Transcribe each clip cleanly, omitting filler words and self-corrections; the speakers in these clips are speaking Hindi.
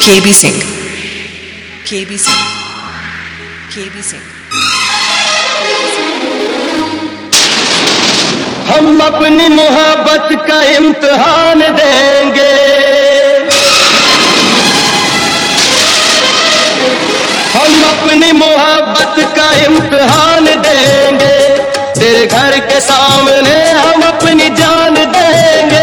KB Singh, KB Singh, KB Singh। हम अपनी मोहब्बत का इम्तिहान देंगे, हम अपनी मोहब्बत का इम्तिहान देंगे। तेरे घर के सामने हम अपनी जान देंगे।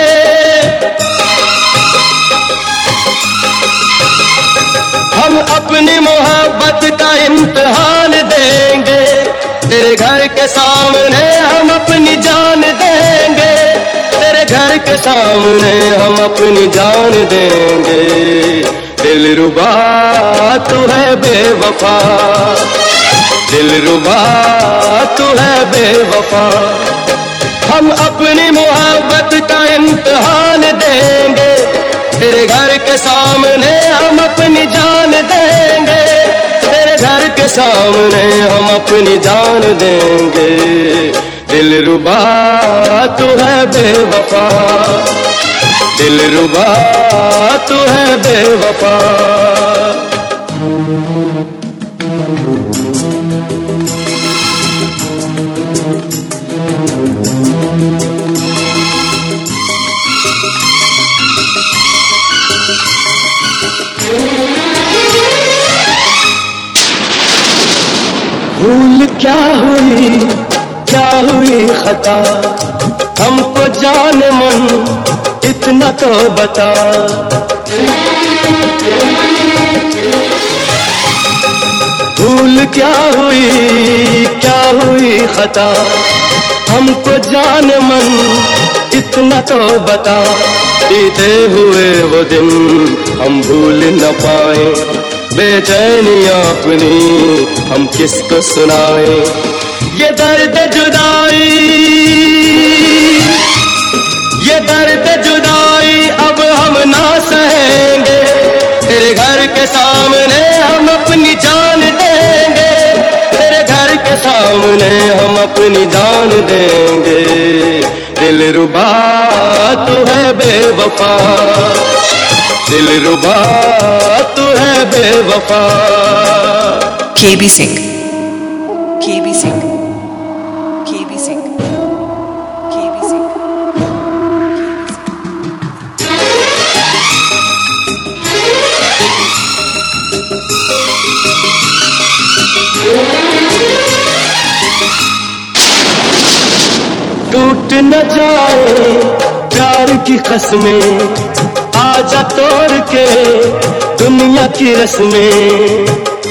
हम अपनी मोहब्बत का इम्तिहान देंगे। तेरे घर के सामने हम अपनी जान देंगे। तेरे घर के सामने हम अपनी जान देंगे। दिलरुबा तू है बेवफा, दिलरुबा तू है बेवफा। हम अपनी मोहब्बत का इम्तिहान देंगे। तेरे घर के सामने हम अपनी जान देंगे। तेरे घर के सामने हम अपनी जान देंगे। दिलरुबा तू है बेवफा, दिलरुबा तू है बेवफा। भूल क्या हुई खता, हमको जान मन इतना तो बता। भूल क्या हुई खता, हमको जान मन इतना तो बता। बीते हुए वो दिन हम भूल न पाए, बेचैनियां अपनी हम किसको सुनाए। ये दर्द जुदाई, ये दर्द जुदाई अब हम ना सहेंगे। तेरे घर के सामने हम अपनी जान देंगे। तेरे घर के सामने हम अपनी जान देंगे। दिलरुबा तू है बेवफा, दिलरुबा तू है बेवफा। KB Singh, KB Singh, KB Singh, KB Singh। टूट न जाए प्यार की कसमें, आजा तोड़ के दुनिया की रस्में।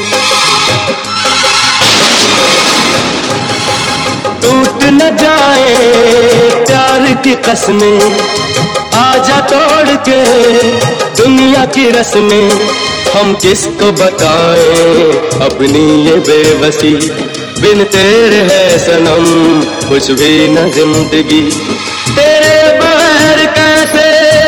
टूट न जाए प्यार की कसमें, आजा तोड़ के दुनिया की रस्में। हम किसको बताएं अपनी ये बेबसी, बिन तेरे है सनम कुछ भी न जिंदगी। तेरे बगैर कैसे,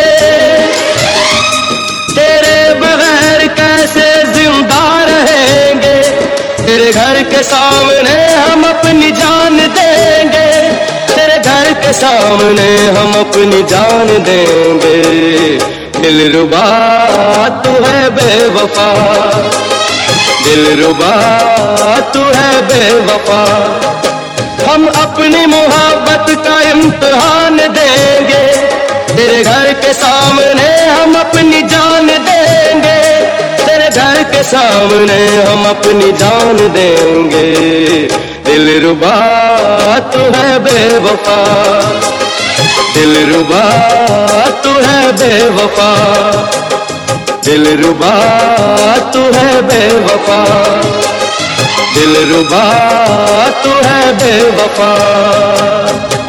तेरे बगैर कैसे जिंदा रहेंगे। तेरे घर के सामने हम अपनी जान देंगे। तेरे घर के सामने हम अपनी जान देंगे। दिलरुबा तू है बेवफा, दिलरुबा तू है बेवफा। हम अपनी मोहब्बत का इम्तिहान देंगे। तेरे घर के सामने हम अपनी जान देंगे। तेरे घर के सामने हम अपनी जान देंगे। दिलरुबा तू है बेवफा, दिलरुबा तू है बेवफा। दिलरुबा तू है बेवफा, दिलरुबा तू है बेवफा।